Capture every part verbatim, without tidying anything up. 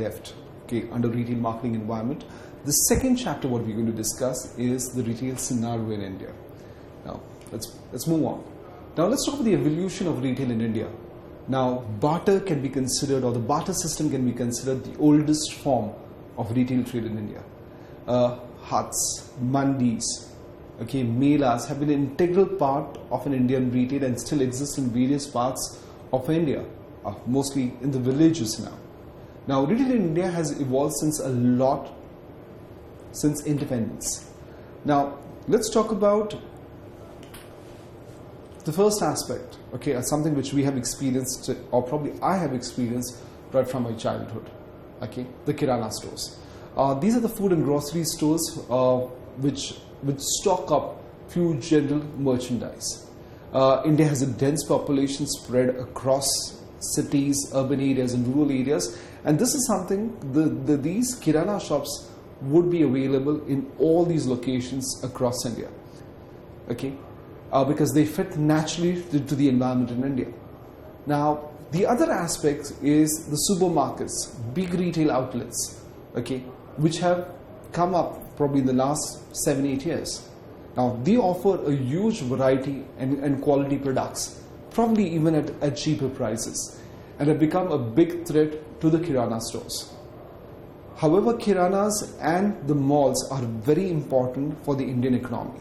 left, okay, under retail marketing environment. The second chapter, what we're going to discuss, is the retail scenario in India. Now, let's let's move on. Now, let's talk about the evolution of retail in India. Now, barter can be considered, or the barter system can be considered, the oldest form of retail trade in India. Uh, huts, mandis, okay, melas have been an integral part of an Indian retail and still exist in various parts of India, uh, mostly in the villages now. Now, retail in India has evolved since a lot, since independence. Now, let's talk about the first aspect, okay, something which we have experienced, or probably I have experienced right from my childhood, okay, the Kirana stores. Uh, these are the food and grocery stores uh, which, which stock up few general merchandise. Uh, India has a dense population spread across cities, urban areas and rural areas, and this is something, the, the, these Kirana shops would be available in all these locations across India, okay, uh, because they fit naturally to, to the environment in India. Now, the other aspect is the supermarkets, big retail outlets, okay, which have come up probably in the last seven, eight years. Now, they offer a huge variety and, and quality products, probably even at, at cheaper prices, and have become a big threat to the Kirana stores. However, Kiranas and the malls are very important for the Indian economy.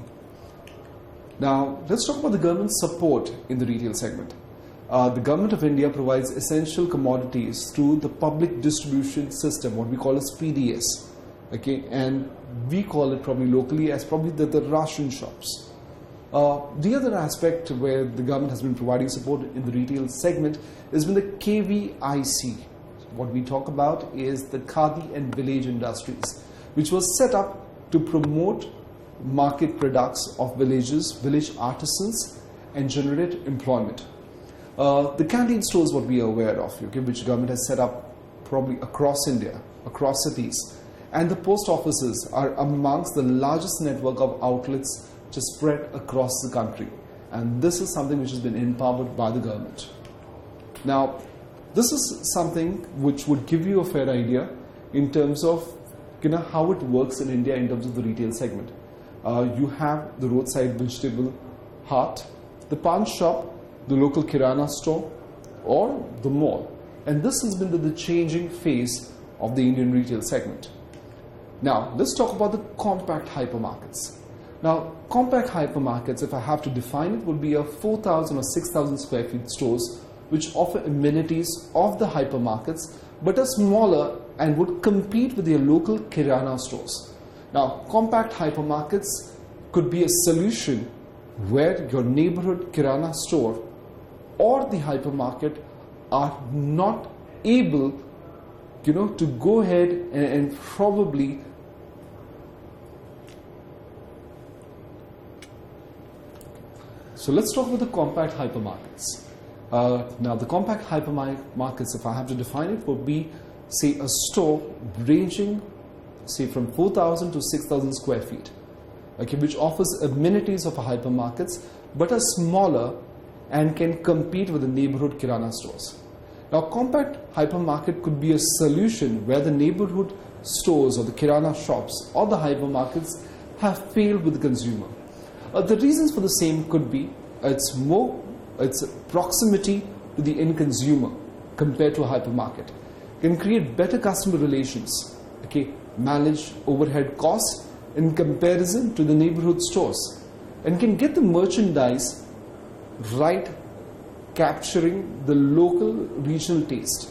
Now, let's talk about the government support in the retail segment. Uh, the Government of India provides essential commodities through the public distribution system, what we call as P D S, okay, and we call it probably locally as probably the, the ration shops. Uh, the other aspect where the government has been providing support in the retail segment is when the K V I C. What we talk about is the Khadi and Village Industries, which was set up to promote market products of villages, village artisans, and generate employment. Uh, the canteen stores, what we are aware of, okay, which government has set up probably across India, across cities, and the post offices are amongst the largest network of outlets just spread across the country, and this is something which has been empowered by the government. Now, this is something which would give you a fair idea in terms of, you know, how it works in India in terms of the retail segment. Uh, you have the roadside vegetable cart, the pawn shop, the local Kirana store, or the mall, and this has been the, the changing face of the Indian retail segment. Now, let's talk about the compact hypermarkets. Now, compact hypermarkets, if I have to define it, would be a four thousand or six thousand square feet stores which offer amenities of the hypermarkets but are smaller and would compete with their local Kirana stores. Now, compact hypermarkets could be a solution where your neighborhood Kirana store or the hypermarket are not able, you know, to go ahead and, and probably So let's talk about the compact hypermarkets. Uh, now, the compact hypermarkets, if I have to define it, would be, say, a store ranging, say, from four thousand to six thousand square feet, okay, which offers amenities of a hypermarkets, but are smaller and can compete with the neighborhood Kirana stores. Now, compact hypermarket could be a solution where the neighborhood stores or the Kirana shops or the hypermarkets have failed with the consumer. Uh, the reasons for the same could be it's more its proximity to the end consumer compared to a hypermarket, can create better customer relations, okay, manage overhead costs in comparison to the neighborhood stores, and can get the merchandise right, capturing the local regional taste.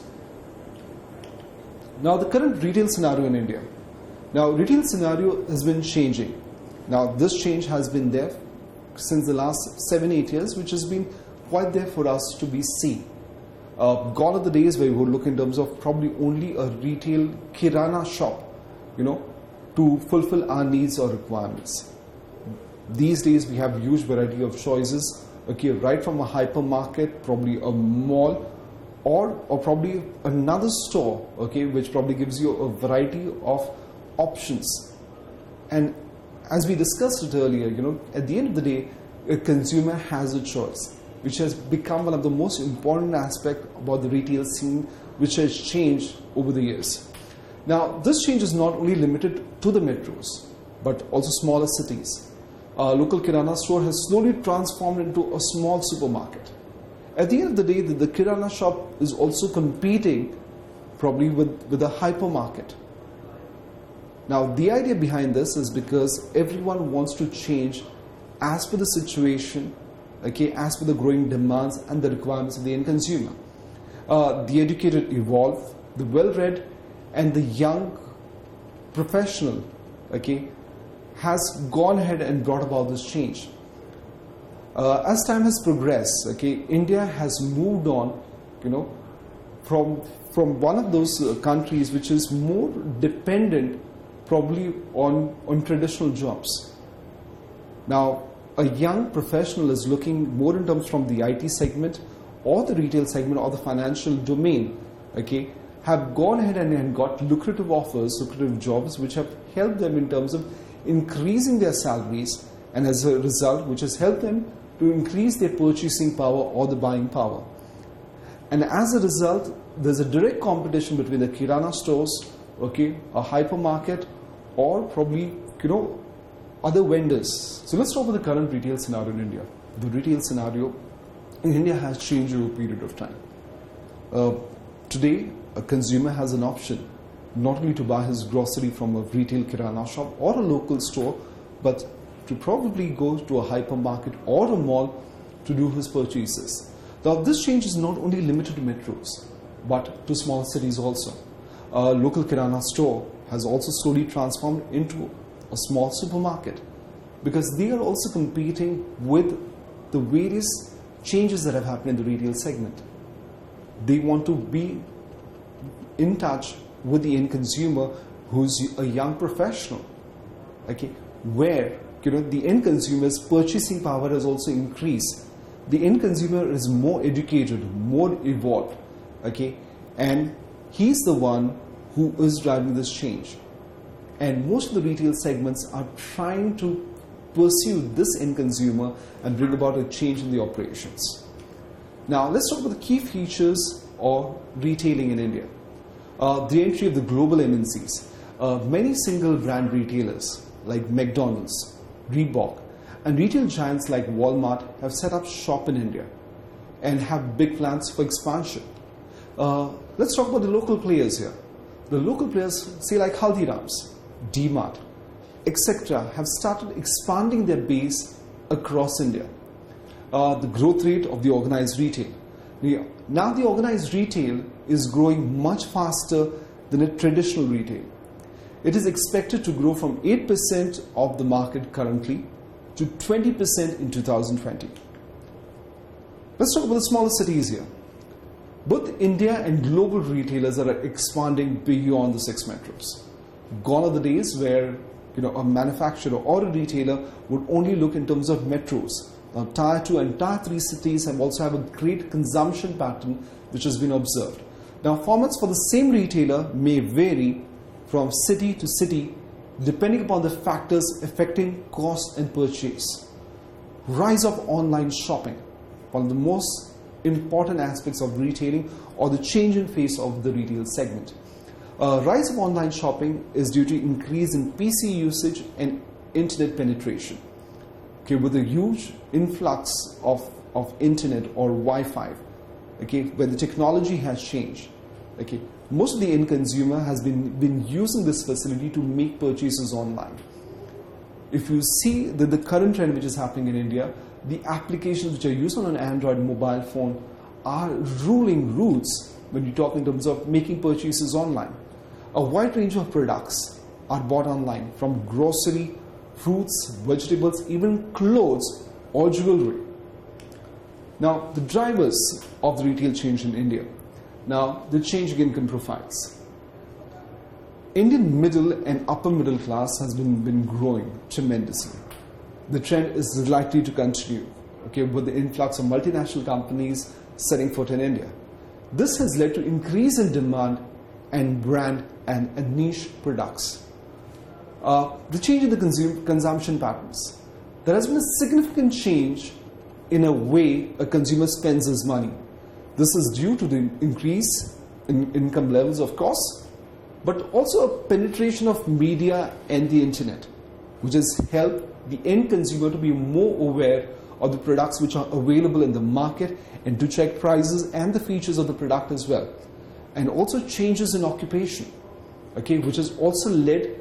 Now, the current retail scenario in India. Now, retail scenario has been changing. Now, this change has been there since the last seven, eight years, which has been quite there for us to be seen. Uh, gone are the days where we would look in terms of probably only a retail Kirana shop, you know, to fulfill our needs or requirements. These days, we have a huge variety of choices, okay, right from a hypermarket, probably a mall, or, or probably another store, okay, which probably gives you a variety of options. And as we discussed it earlier, you know, at the end of the day, a consumer has a choice, which has become one of the most important aspects about the retail scene, which has changed over the years. Now, this change is not only limited to the metros, but also smaller cities. A local Kirana store has slowly transformed into a small supermarket. At the end of the day, the, the Kirana shop is also competing probably with, with a hypermarket. Now, the idea behind this is because everyone wants to change as per the situation, okay, as per the growing demands and the requirements of the end consumer. Uh, the educated evolve, the well-read and the young professional, okay, has gone ahead and brought about this change. Uh, as time has progressed, okay, India has moved on, you know, from from one of those uh, countries which is more dependent probably on on traditional jobs. Now, a young professional is looking more in terms from the I T segment or the retail segment or the financial domain, okay, have gone ahead and, and got lucrative offers, lucrative jobs which have helped them in terms of increasing their salaries, and as a result which has helped them to increase their purchasing power or the buying power. And as a result, there's a direct competition between the Kirana stores, okay, a hypermarket, or probably, you know, other vendors. So let's talk about the current retail scenario in India. The retail scenario in India has changed over a period of time. Uh, today, a consumer has an option not only to buy his grocery from a retail Kirana shop or a local store, but to probably go to a hypermarket or a mall to do his purchases. Now, this change is not only limited to metros, but to small cities also. A local Kirana store has also slowly transformed into a small supermarket because they are also competing with the various changes that have happened in the retail segment. They want to be in touch with the end consumer who's a young professional, okay, where, you know, the end consumer's purchasing power has also increased. The end consumer is more educated, more evolved, okay, and he's the one who is driving this change. And most of the retail segments are trying to pursue this end consumer and bring about a change in the operations. Now, let's talk about the key features of retailing in India. Uh, the entry of the global M N Cs. Uh, many single brand retailers like McDonald's, Reebok, and retail giants like Walmart have set up shop in India and have big plans for expansion. Uh, let's talk about the local players here. The local players, say like Haldiram's, D-Mart, et cetera, have started expanding their base across India. Uh, the growth rate of the organized retail. Now the organized retail is growing much faster than a traditional retail. It is expected to grow from eight percent of the market currently to twenty percent in two thousand twenty. Let's talk about the smaller cities here. Both India and global retailers are expanding beyond the six metros. Gone are the days where, you know, a manufacturer or a retailer would only look in terms of metros. Now, tier two and tier three cities have also have a great consumption pattern which has been observed. Now, formats for the same retailer may vary from city to city depending upon the factors affecting cost and purchase. Rise of online shopping, one of the most important aspects of retailing or the change in face of the retail segment. Uh, rise of online shopping is due to increase in P C usage and internet penetration. Okay, with a huge influx of, of internet or Wi-Fi, okay, where the technology has changed, okay, most of the end consumer has been, been using this facility to make purchases online. If you see that the current trend which is happening in India, the applications which are used on an Android mobile phone are ruling roots when you talk in terms of making purchases online. A wide range of products are bought online, from grocery, fruits, vegetables, even clothes or jewelry. Now, the drivers of the retail change in India. Now, the change in income profiles. Indian middle and upper middle class has been, been growing tremendously. The trend is likely to continue, okay, with the influx of multinational companies setting foot in India. This has led to increase in demand and brand and, and niche products. Uh, the change in the consum consumption patterns. There has been a significant change in a way a consumer spends his money. This is due to the increase in income levels, of course, but also a penetration of media and the internet, which has helped the end consumer to be more aware of the products which are available in the market and to check prices and the features of the product as well. And also changes in occupation, okay, which has also led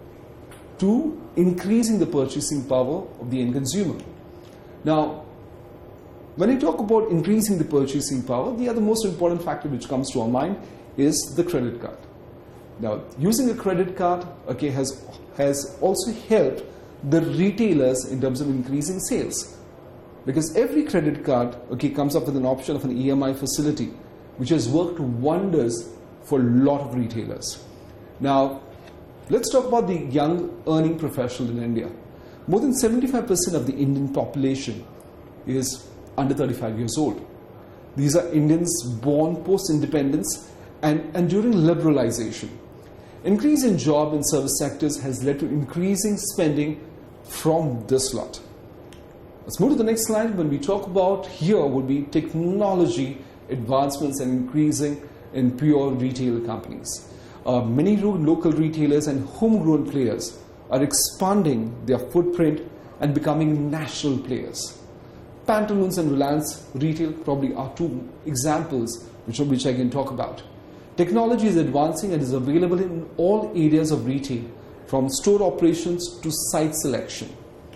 to increasing the purchasing power of the end consumer. Now, when I talk about increasing the purchasing power, the other most important factor which comes to our mind is the credit card. Now, using a credit card, okay, has, has also helped the retailers in terms of increasing sales. Because every credit card, okay, comes up with an option of an E M I facility, which has worked wonders for a lot of retailers. Now, let's talk about the young earning professional in India. More than seventy-five percent of the Indian population is under thirty-five years old. These are Indians born post-independence and, and during liberalization. Increase in job and service sectors has led to increasing spending from this lot. Let's move to the next slide. When we talk about here would be technology advancements and increasing in pure retail companies. Uh, many local retailers and homegrown players are expanding their footprint and becoming national players. Pantaloons and Reliance Retail probably are two examples which, which I can talk about. Technology is advancing and is available in all areas of retail, from store operations to site selection.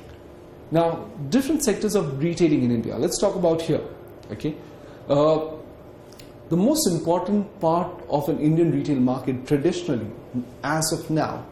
Now, different sectors of retailing in India. Let's talk about here. Okay, uh, the most important part of an Indian retail market traditionally, as of now,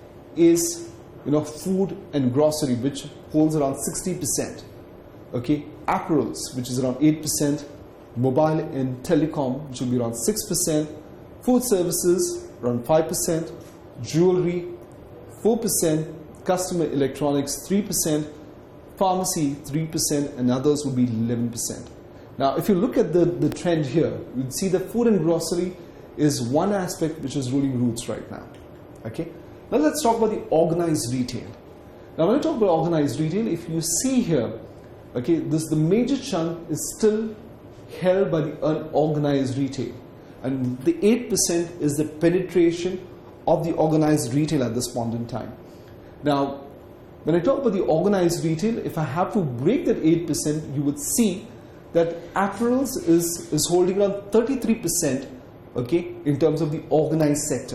is you know food and grocery, which holds around sixty percent. Okay, apparels, which is around eight percent, mobile and telecom, which will be around six percent, food services around five percent, jewelry four percent, customer electronics three percent, pharmacy three percent, and others will be eleven percent. Now, if you look at the, the trend here, you'd see that food and grocery is one aspect which is ruling roots right now. Okay, now let's talk about the organized retail. Now, when I talk about organized retail, if you see here, okay, this the major chunk is still held by the unorganized retail, and the eight percent is the penetration of the organized retail at this point in time. Now, when I talk about the organized retail, if I have to break that eight percent, you would see that apparels is, is holding around thirty-three percent, okay, in terms of the organized sector.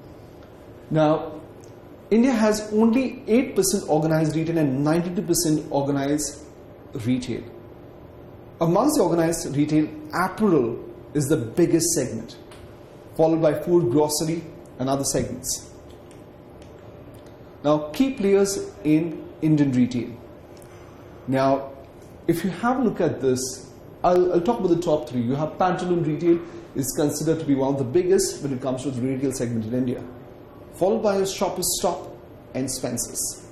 Now, India has only eight percent organized retail and ninety-two percent organized retail. Amongst the organized retail, apparel is the biggest segment, followed by food, grocery, and other segments. Now, key players in Indian retail. Now, if you have a look at this, I'll, I'll talk about the top three. You have Pantaloon Retail is considered to be one of the biggest when it comes to the retail segment in India, followed by a Shoppers Stop and Spencer's.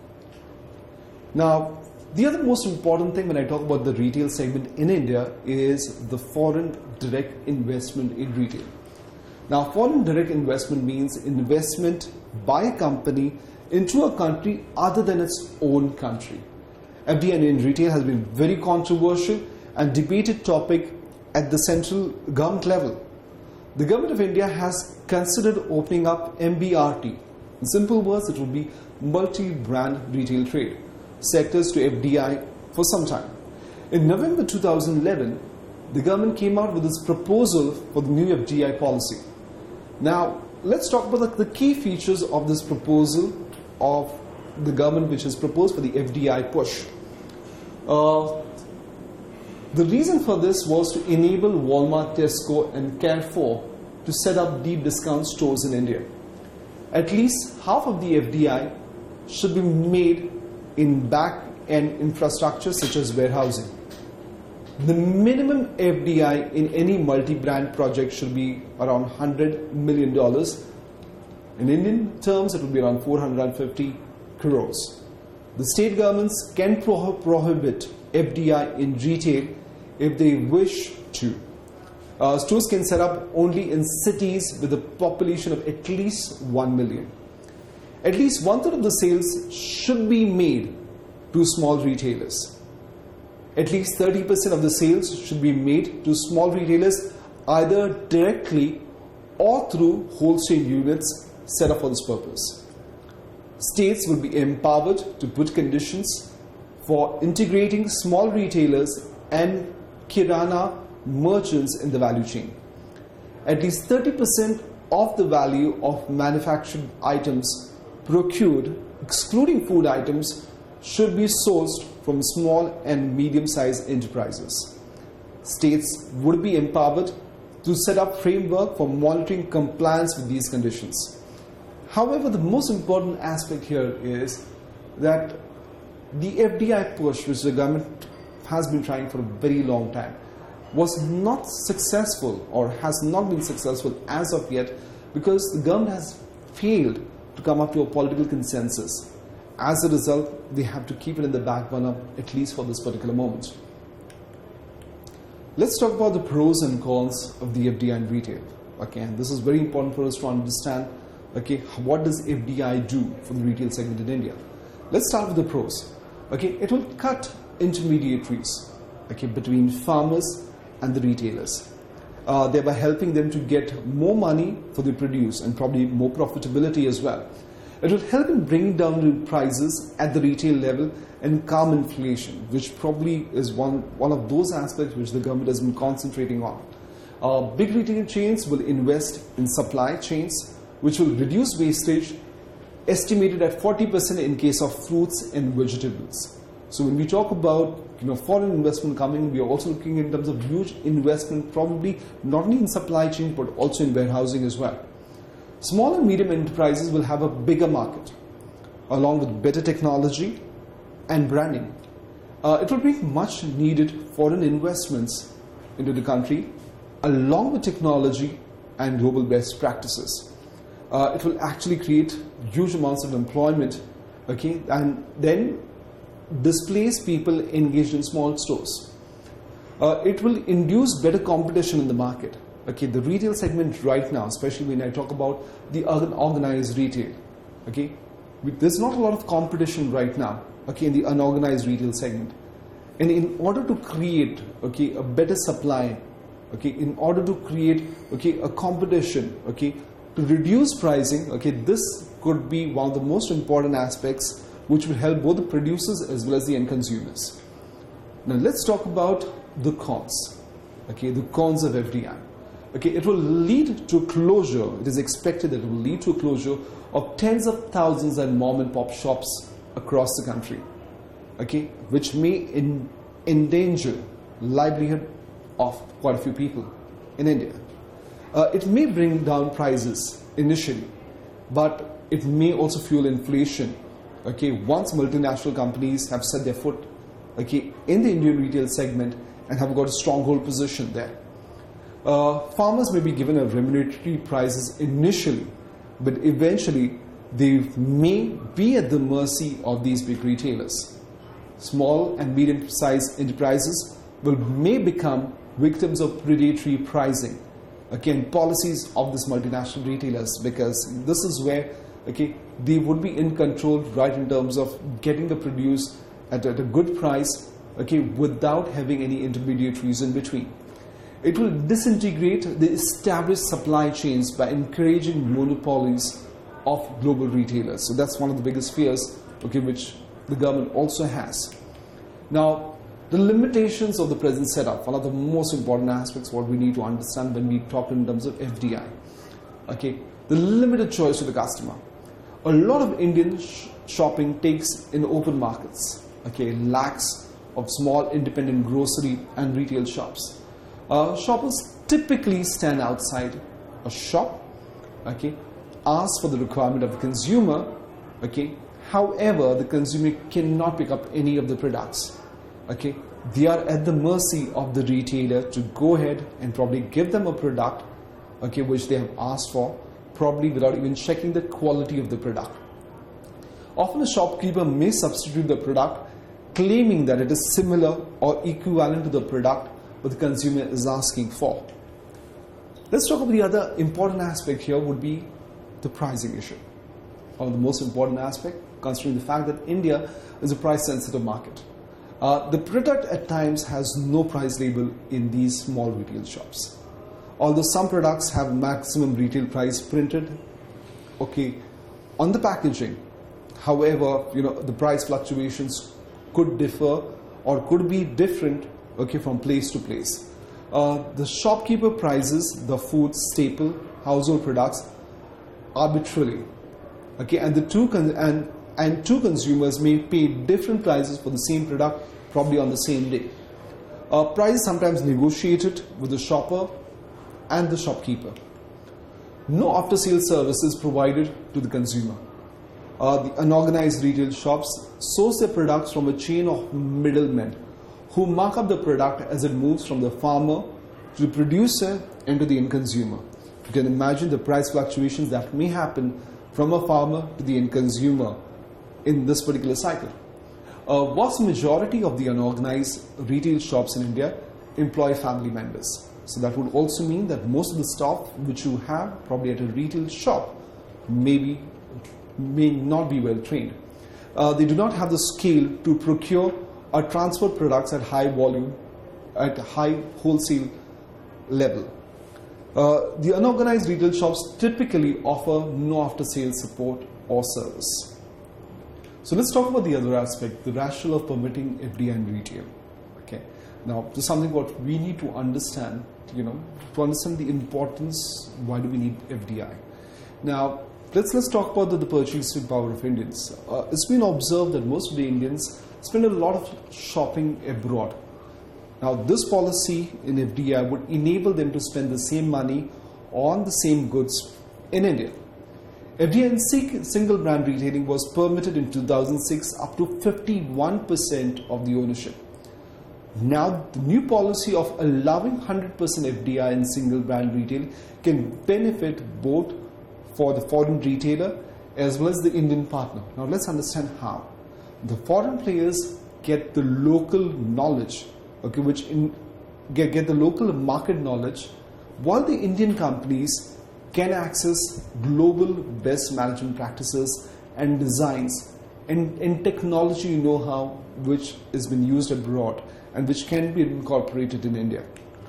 Now, the other most important thing when I talk about the retail segment in India is the foreign direct investment in retail. Now, foreign direct investment means investment by a company into a country other than its own country. F D I in retail has been very controversial and debated topic at the central government level. The government of India has considered opening up M B R T. In simple words, it will be multi-brand retail trade sectors to F D I for some time. In November two thousand eleven, the government came out with its proposal for the new F D I policy. Now, let's talk about the, the key features of this proposal of the government which has proposed for the F D I push. Uh, the reason for this was to enable Walmart, Tesco and Carrefour to set up deep discount stores in India. At least half of the F D I should be made in back-end infrastructure such as warehousing. The minimum F D I in any multi-brand project should be around one hundred million dollars. In Indian terms, it would be around four hundred fifty crores. The state governments can pro prohibit F D I in retail if they wish to. Uh, stores can set up only in cities with a population of at least one million. At least one third of the sales should be made to small retailers. At least thirty percent of the sales should be made to small retailers either directly or through wholesale units set up for this purpose. States will be empowered to put conditions for integrating small retailers and kirana merchants in the value chain. At least thirty percent of the value of manufactured items procured, excluding food items, should be sourced from small and medium-sized enterprises. States would be empowered to set up framework for monitoring compliance with these conditions. However, the most important aspect here is that the F D I push, which the government has been trying for a very long time, was not successful or has not been successful as of yet because the government has failed to come up to a political consensus. As a result, they have to keep it in the back burner, at least for this particular moment. Let's talk about the pros and cons of the F D I in retail. Okay, and this is very important for us to understand. Okay, what does F D I do for the retail segment in India? Let's start with the pros. Okay, it will cut intermediaries, okay, between farmers and the retailers, uh, thereby helping them to get more money for the produce and probably more profitability as well. It will help in bringing down the prices at the retail level and calm inflation, which probably is one, one of those aspects which the government has been concentrating on. Uh, big retail chains will invest in supply chains, which will reduce wastage, estimated at forty percent in case of fruits and vegetables. So when we talk about you know, foreign investment coming, we are also looking in terms of huge investment, probably not only in supply chain but also in warehousing as well. Small and medium enterprises will have a bigger market, along with better technology and branding. Uh, it will bring much needed foreign investments into the country, along with technology and global best practices. Uh, it will actually create huge amounts of employment, okay, and then displace people engaged in small stores. Uh, it will induce better competition in the market. Okay, the retail segment right now, especially when I talk about the unorganized retail, okay, there's not a lot of competition right now, okay, in the unorganized retail segment. And in order to create, okay, a better supply, okay, in order to create, okay, a competition, okay, to reduce pricing, okay, this could be one of the most important aspects which will help both the producers as well as the end consumers. Now let's talk about the cons, okay, the cons of F D I. Okay, it will lead to closure. It is expected that it will lead to a closure of tens of thousands of mom and pop shops across the country, okay, which may in, endanger livelihood of quite a few people in India. Uh, it may bring down prices initially, but it may also fuel inflation. Okay, once multinational companies have set their foot, okay, in the Indian retail segment and have got a stronghold position there. Uh, farmers may be given a remunerative prices initially, but eventually they may be at the mercy of these big retailers. Small and medium-sized enterprises will may become victims of predatory pricing. Again, policies of these multinational retailers, because this is where, okay, they would be in control right in terms of getting the produce at, at a good price, okay, without having any intermediaries in between. It will disintegrate the established supply chains by encouraging monopolies of global retailers. So that's one of the biggest fears, okay, which the government also has. Now, the limitations of the present setup, one of the most important aspects what we need to understand when we talk in terms of F D I. Okay, the limited choice to the customer. A lot of Indian sh shopping takes in open markets. Okay, lacks of small independent grocery and retail shops. Uh, shoppers typically stand outside a shop, okay, ask for the requirement of the consumer, okay. However, the consumer cannot pick up any of the products, okay. They are at the mercy of the retailer to go ahead and probably give them a product, okay, which they have asked for, probably without even checking the quality of the product. Often a shopkeeper may substitute the product, claiming that it is similar or equivalent to the product what the consumer is asking for. Let's talk about the other important aspect here would be the pricing issue. One of the most important aspect, considering the fact that India is a price-sensitive market. Uh, the product at times has no price label in these small retail shops. although some products have maximum retail price printed, okay, on the packaging. However, you know, the price fluctuations could differ or could be different, okay, from place to place. Uh, the shopkeeper prices the food staple household products arbitrarily, okay, and the two con and and two consumers may pay different prices for the same product, probably on the same day. Uh, price is sometimes negotiated with the shopper and the shopkeeper. No after-sale service is provided to the consumer. Uh, the unorganized retail shops source their products from a chain of middlemen who mark up the product as it moves from the farmer to the producer and to the end consumer. You can imagine the price fluctuations that may happen from a farmer to the end consumer in this particular cycle. A vast majority of the unorganized retail shops in India employ family members. So that would also mean that most of the staff which you have probably at a retail shop maybe may not be well trained. Uh, they do not have the scale to procure or transport products at high volume, at high wholesale level. Uh, the unorganized retail shops typically offer no after-sale support or service. So let's talk about the other aspect, the rationale of permitting F D I in retail. Okay. Now, this is something what we need to understand, you know, to understand the importance, why do we need F D I? Now, let's, let's talk about the, the purchasing power of Indians. Uh, it's been observed that most of the Indians spend a lot of shopping abroad. Now, this policy in F D I would enable them to spend the same money on the same goods in India. F D I in single brand retailing was permitted in two thousand six up to fifty-one percent of the ownership. Now, the new policy of allowing one hundred percent F D I in single brand retail can benefit both for the foreign retailer as well as the Indian partner. Now, let's understand how. The foreign players get the local knowledge, okay, which in, get, get the local market knowledge, while the Indian companies can access global best management practices and designs and, and technology know-how which has been used abroad and which can be incorporated in India.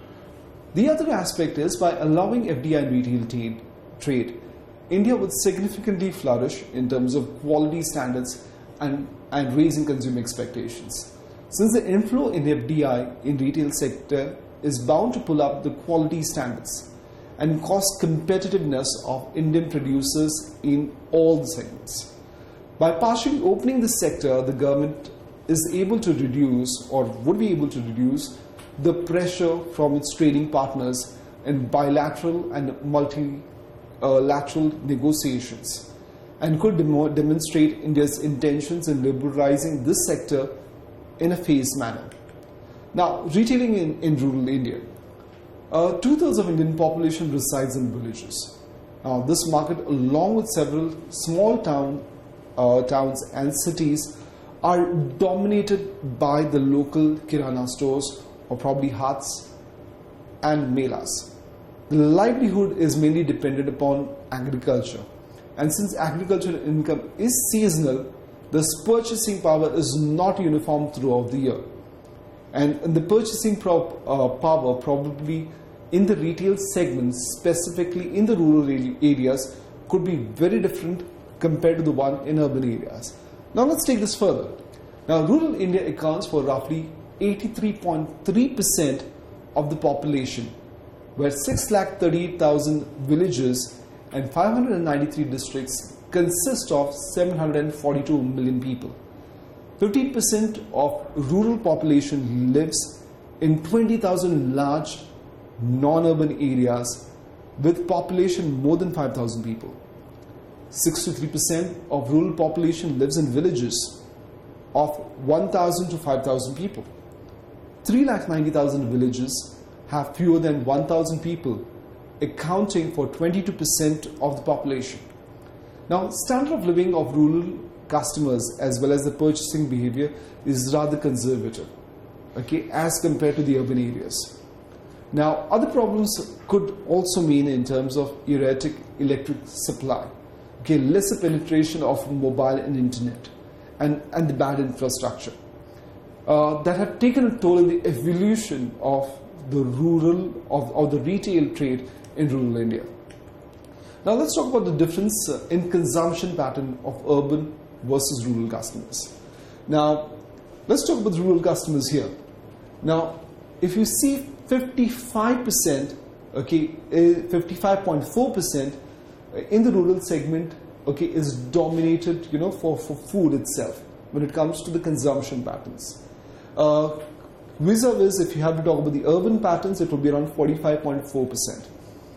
The other aspect is, by allowing F D I in retail trade, India would significantly flourish in terms of quality standards and, and raising consumer expectations. Since the inflow in F D I in retail sector is bound to pull up the quality standards and cost competitiveness of Indian producers in all the segments. By partially opening the sector, the government is able to reduce, or would be able to reduce, the pressure from its trading partners in bilateral and multilateral negotiations, and could demo demonstrate India's intentions in liberalizing this sector in a phased manner. Now, retailing in, in rural India. Uh, two-thirds of Indian population resides in villages. Now, this market, along with several small town, uh, towns and cities, are dominated by the local kirana stores or probably huts and melas. The livelihood is mainly dependent upon agriculture, and since agricultural income is seasonal, this purchasing power is not uniform throughout the year. And, and the purchasing prop, uh, power probably in the retail segments, specifically in the rural areas, could be very different compared to the one in urban areas. Now let's take this further. Now, rural India accounts for roughly eighty-three point three percent of the population, where six lakh thirty-eight thousand villages and five hundred ninety-three districts consist of seven hundred forty-two million people. fifteen percent of rural population lives in twenty thousand large non-urban areas with population more than five thousand people. sixty-three percent of rural population lives in villages of one thousand to five thousand people. three lakh ninety thousand villages have fewer than one thousand people, accounting for twenty-two percent of the population. Now, standard of living of rural customers as well as the purchasing behavior is rather conservative, okay, as compared to the urban areas. Now, other problems could also mean in terms of erratic electric supply, okay, lesser penetration of mobile and internet, and, and the bad infrastructure uh, that have taken a toll in the evolution of the rural of, or the retail trade in rural India. Now let's talk about the difference uh, in consumption pattern of urban versus rural customers. Now let's talk about the rural customers here. Now if you see fifty-five percent, okay, fifty-five point four percent in the rural segment, okay, is dominated, you know, for, for food itself when it comes to the consumption patterns. Uh, vis-a-vis, if you have to talk about the urban patterns, it will be around forty-five point four percent.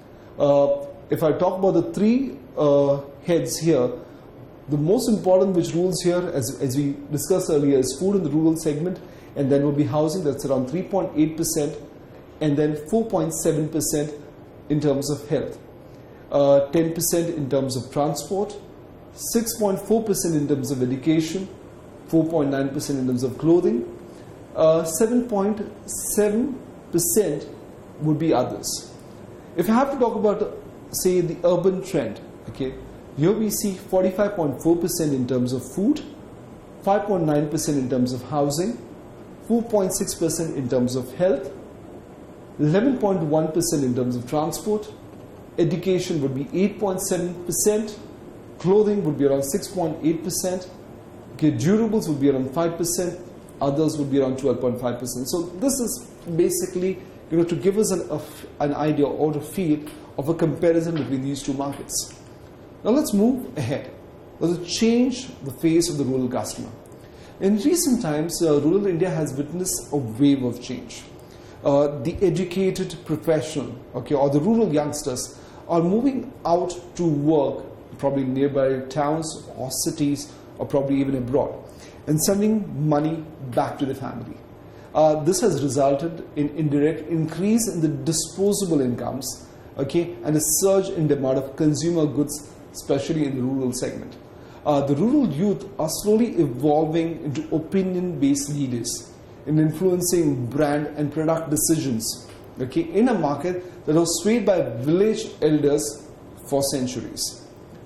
Uh, if I talk about the three uh, heads here, the most important which rules here, as, as we discussed earlier, is food in the rural segment, and then will be housing, that's around three point eight percent, and then four point seven percent in terms of health, uh, ten percent in terms of transport, six point four percent in terms of education, four point nine percent in terms of clothing, uh, seven point seven percent would be others. If I have to talk about, say, the urban trend, okay, here we see forty-five point four percent in terms of food, five point nine percent in terms of housing, four point six percent in terms of health, eleven point one percent in terms of transport, education would be eight point seven percent, clothing would be around six point eight percent, okay, durables would be around five percent, others would be around twelve point five percent. So this is basically, you know, to give us an, a, an idea or a feel of a comparison between these two markets. Now let's move ahead. Let's change the face of the rural customer. In recent times, uh, rural India has witnessed a wave of change. Uh, the educated professional, okay, or the rural youngsters are moving out to work, probably nearby towns or cities, or probably even abroad, and sending money back to the family. Uh, this has resulted in indirect increase in the disposable incomes, okay, and a surge in demand of consumer goods, especially in the rural segment. Uh, the rural youth are slowly evolving into opinion-based leaders in influencing brand and product decisions, okay, in a market that was swayed by village elders for centuries.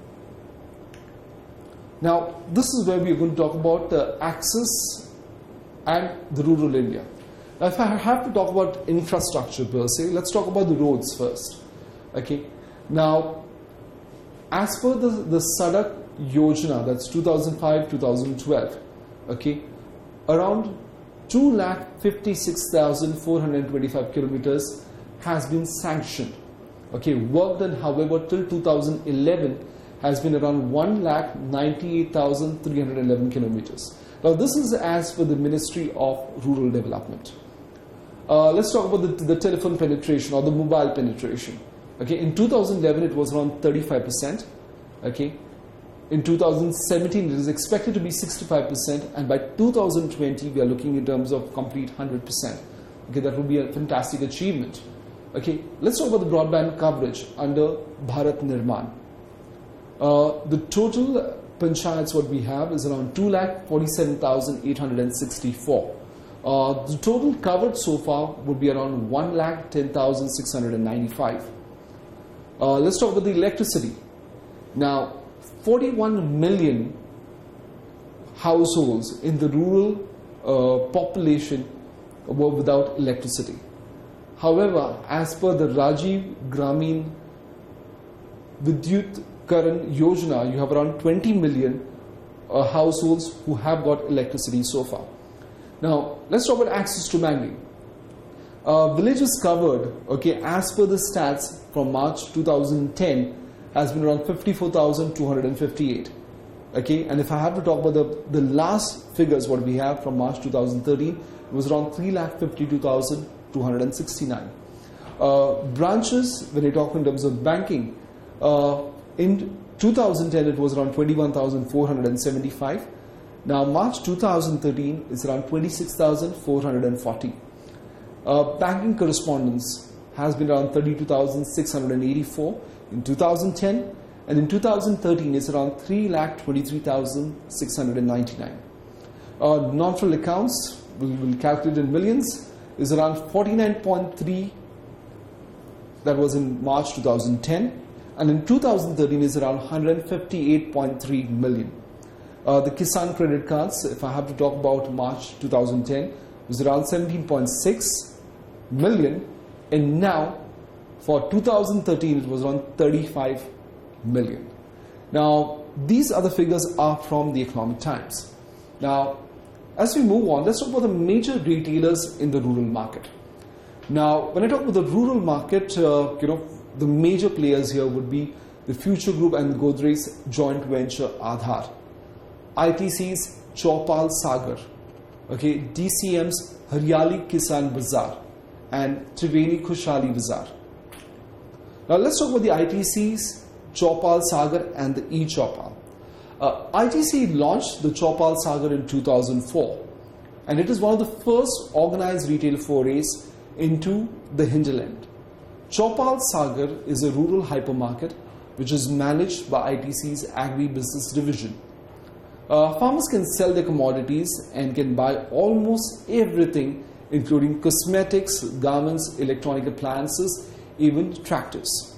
Now, this is where we are going to talk about the access and the rural India. Now, if I have to talk about infrastructure per se, let's talk about the roads first. Okay. Now, as per the, the Sadak Yojana, that's two thousand five to two thousand twelve, okay, around two lakh fifty-six thousand four hundred twenty-five kilometers has been sanctioned. Okay, work done, however, till two thousand eleven has been around one lakh ninety-eight thousand three hundred eleven kilometers. Now, this is as per the Ministry of Rural Development. Uh, let's talk about the, the telephone penetration or the mobile penetration. Okay, in two thousand eleven it was around thirty-five percent. Okay, in two thousand seventeen it is expected to be sixty-five percent, and by two thousand twenty we are looking in terms of complete one hundred percent. Okay, that would be a fantastic achievement. Okay, let's talk about the broadband coverage under Bharat Nirman. Uh, the total panchayats what we have is around two lakh forty-seven thousand eight hundred sixty-four. Uh, the total covered so far would be around one lakh ten thousand six hundred ninety-five. Uh, let's talk about the electricity. Now, forty-one million households in the rural uh, population were without electricity. However, as per the Rajiv Gramin Vidyut Karan Yojana, you have around twenty million uh, households who have got electricity so far. Now, let's talk about access to banking. Uh, villages covered, okay, as per the stats from March two thousand ten, has been around fifty-four thousand two hundred fifty-eight. Okay, and if I have to talk about the, the last figures what we have from March two thousand thirteen, it was around three lakh fifty-two thousand two hundred sixty-nine. Uh, branches, when you talk in terms of banking, uh, in two thousand ten it was around twenty-one thousand four hundred seventy-five. Now March two thousand thirteen is around twenty-six thousand four hundred forty. Uh, banking correspondence has been around thirty-two thousand six hundred eighty-four in two thousand ten, and in two thousand thirteen it's around three lakh twenty-three thousand six hundred ninety-nine. Uh, non-filled accounts, we will calculate in millions, is around forty-nine point three, that was in March two thousand ten, and in two thousand thirteen is around one hundred fifty-eight point three million. Uh, the Kisan credit cards, if I have to talk about March two thousand ten, was around seventeen point six million, and now for two thousand thirteen it was around thirty-five million. Now these other figures are from the Economic Times. Now as we move on, let's talk about the major retailers in the rural market. Now when I talk about the rural market, uh, you know, the major players here would be the Future Group and Godrej's joint venture Aadhar, I T C's Chaupal Sagar, okay, D C M's Haryali Kisan Bazaar, and Triveni Khushali Bazaar. Now let's talk about the I T C's Chaupal Sagar and the e-Chaupal. Uh, I T C launched the Chaupal Sagar in two thousand four, and it is one of the first organized retail forays into the hinterland. Chaupal Sagar is a rural hypermarket which is managed by I T C's Agri-Business Division. Uh, farmers can sell their commodities and can buy almost everything, including cosmetics, garments, electronic appliances, even tractors.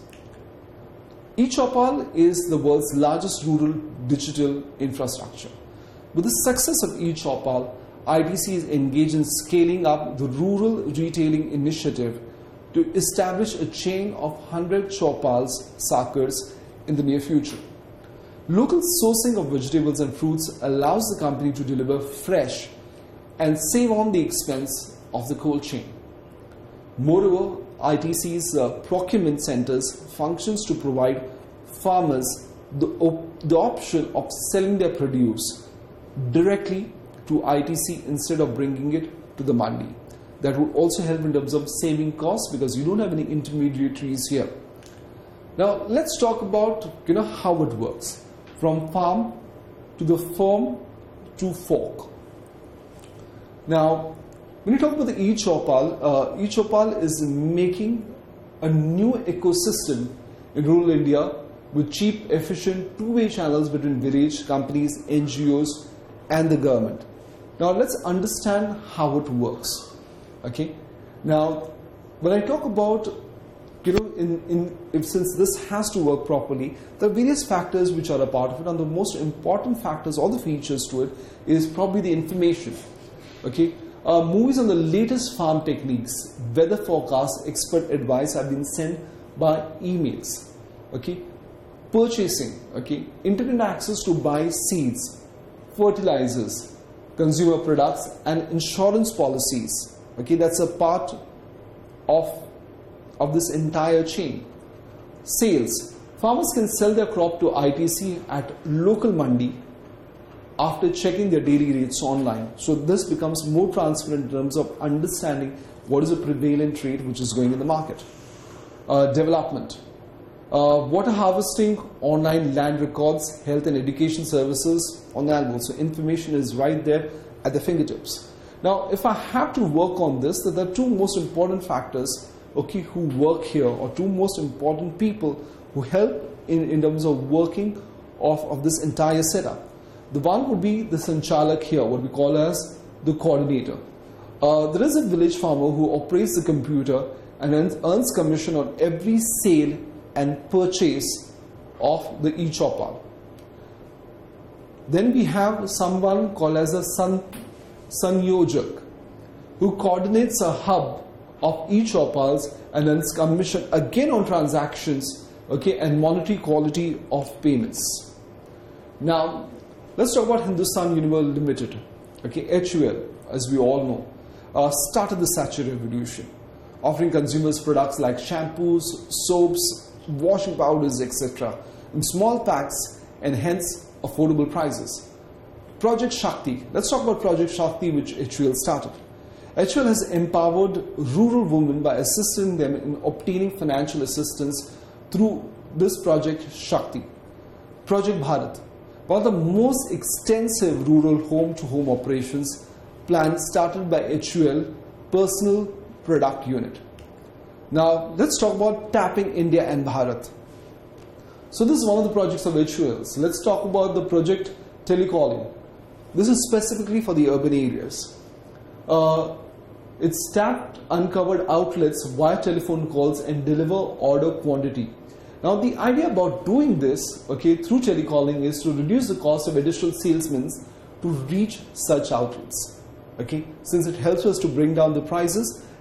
e-Chaupal is the world's largest rural digital infrastructure. With the success of e-Chaupal, I T C is engaged in scaling up the rural retailing initiative to establish a chain of one hundred Chaupals Sagars in the near future. Local sourcing of vegetables and fruits allows the company to deliver fresh and save on the expense of the cold chain. Moreover, I T C's uh, procurement centers functions to provide farmers the, op the option of selling their produce directly to I T C instead of bringing it to the mandi. That would also help in terms of saving costs because you don't have any intermediaries here. Now let's talk about you know how it works from farm to the firm to fork. Now when you talk about the e-Chaupal, uh, e-Chaupal is making a new ecosystem in rural India with cheap, efficient two-way channels between village, companies, N G Os and the government. Now let's understand how it works. Okay. Now when I talk about you know in, in if since this has to work properly, there are various factors which are a part of it, and the most important factors or the features to it is probably the information. Okay. Uh, movies on the latest farm techniques, weather forecasts, expert advice have been sent by emails. Okay, purchasing, okay, internet access to buy seeds, fertilizers, consumer products, and insurance policies. Okay, that's a part of of this entire chain. Sales, farmers can sell their crop to I T C at local mandi after checking their daily rates online. So this becomes more transparent in terms of understanding what is the prevalent rate which is going in the market. Uh, development. Uh, water harvesting, online land records, health and education services on the elbow. So information is right there at the fingertips. Now if I have to work on this, there are two most important factors okay, who work here, or two most important people who help in, in terms of working of, of this entire setup. The one would be the Sanchalak here, what we call as the coordinator. Uh, there is a village farmer who operates the computer and earns commission on every sale and purchase of the e-Chaupal. Then we have someone called as a San, Sanyojak, who coordinates a hub of e-Chaupals and earns commission again on transactions, okay, and monetary quality of payments. Now let's talk about Hindustan Unilever Limited. Okay, H U L, as we all know, uh, started the sachet revolution, offering consumers products like shampoos, soaps, washing powders, et cetera in small packs and hence affordable prices. Project Shakti. Let's talk about Project Shakti, which H U L started. H U L has empowered rural women by assisting them in obtaining financial assistance through this Project Shakti. Project Bharat. One of the most extensive rural home-to-home operations plans started by H U L Personal Product Unit. Now let's talk about tapping India and Bharat. So this is one of the projects of H U L. So let's talk about the project Telecalling. This is specifically for the urban areas. Uh, it's tapped uncovered outlets via telephone calls and deliver order quantity. Now the idea about doing this, okay, through telecalling is to reduce the cost of additional salesmen to reach such outlets, okay, since it helps us to bring down the prices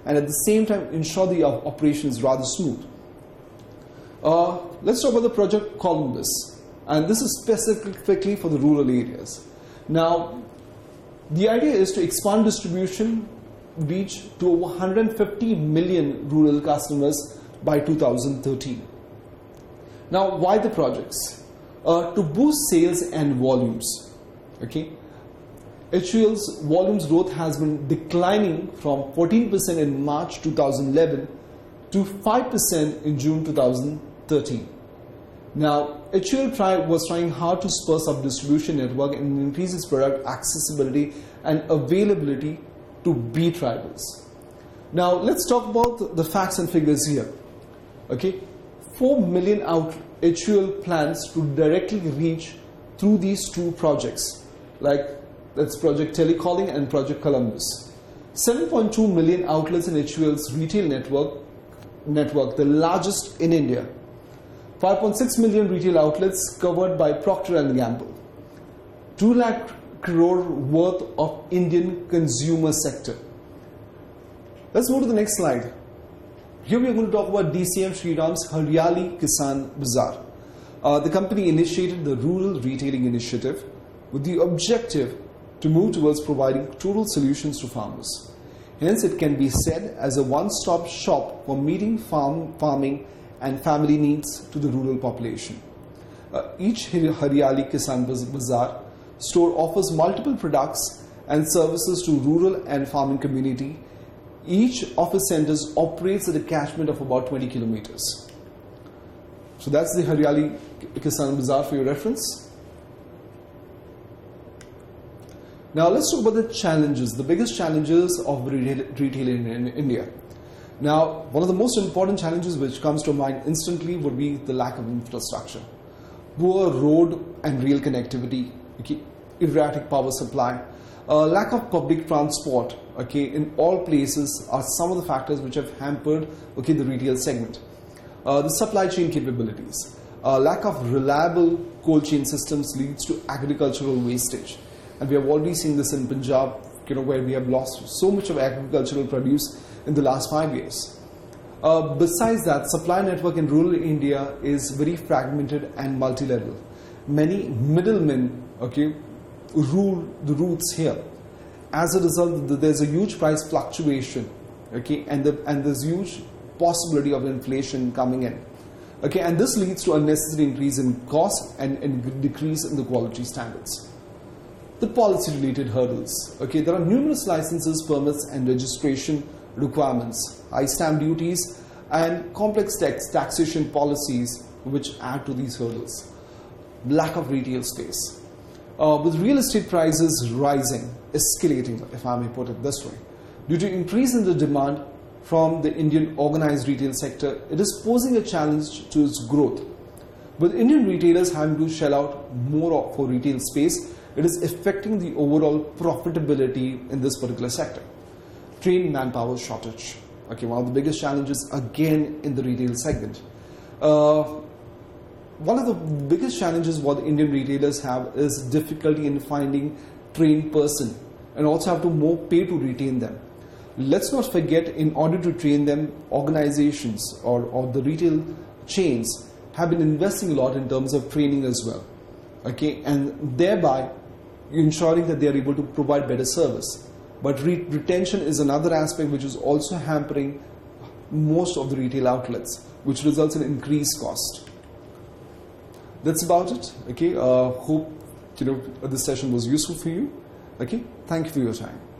and at the same time ensure the operation is rather smooth. Uh, let's talk about the project Columbus, and this is specifically for the rural areas. Now, the idea is to expand distribution reach to over one hundred fifty million rural customers by two thousand thirteen. Now, why the projects? Uh, to boost sales and volumes. Okay, H U L's volumes growth has been declining from fourteen percent in March two thousand eleven to five percent in June two thousand thirteen. Now, H U L try, was trying hard to spur up distribution network and increase its product accessibility and availability to beat rivals. Now, let's talk about the facts and figures here. Okay, four million out H U L plans to directly reach through these two projects, like that's Project Telecalling and Project Columbus. seven point two million outlets in H U L's retail network, network, the largest in India. five point six million retail outlets covered by Procter and Gamble. two lakh crore worth of Indian consumer sector. Let's move to the next slide. Here we are going to talk about D C M Shriram's Haryali Kisan Bazaar. Uh, the company initiated the Rural Retailing Initiative with the objective to move towards providing total solutions to farmers. Hence, it can be said as a one-stop shop for meeting farm, farming and family needs to the rural population. Uh, each Haryali Kisan Bazaar store offers multiple products and services to rural and farming community. Each of its centers operates at a catchment of about twenty kilometers. So that's the Haryali Kisan Bazaar for your reference. Now let's talk about the challenges, the biggest challenges of retail, retail in, in India. Now, one of the most important challenges which comes to mind instantly would be the lack of infrastructure. Poor road and rail connectivity, okay, erratic power supply, uh, lack of public transport, okay, in all places are some of the factors which have hampered, okay, the retail segment. Uh, the supply chain capabilities, uh, lack of reliable cold chain systems leads to agricultural wastage, and we have already seen this in Punjab, you know, where we have lost so much of agricultural produce in the last five years. Uh, besides that, supply network in rural India is very fragmented and multi-level. Many middlemen, okay, rule the routes here. As a result, there's a huge price fluctuation, okay, and the, and there's huge possibility of inflation coming in, okay, and this leads to unnecessary increase in cost and, and decrease in the quality standards. The policy-related hurdles, okay, there are numerous licenses, permits, and registration requirements, high stamp duties, and complex tax taxation policies which add to these hurdles. Lack of retail space. Uh, with real estate prices rising, escalating, if I may put it this way, due to increase in the demand from the Indian organized retail sector, it is posing a challenge to its growth. With Indian retailers having to shell out more for retail space, it is affecting the overall profitability in this particular sector. Trained manpower shortage. Okay, one of the biggest challenges again in the retail segment. Uh, one of the biggest challenges what Indian retailers have is difficulty in finding trained person, and also have to more pay to retain them. Let's not forget, in order to train them, organizations or, or the retail chains have been investing a lot in terms of training as well. Okay, and thereby ensuring that they are able to provide better service. But re retention is another aspect which is also hampering most of the retail outlets, which results in increased cost. That's about it. Okay, uh, hope you know this session was useful for you. Okay, thank you for your time.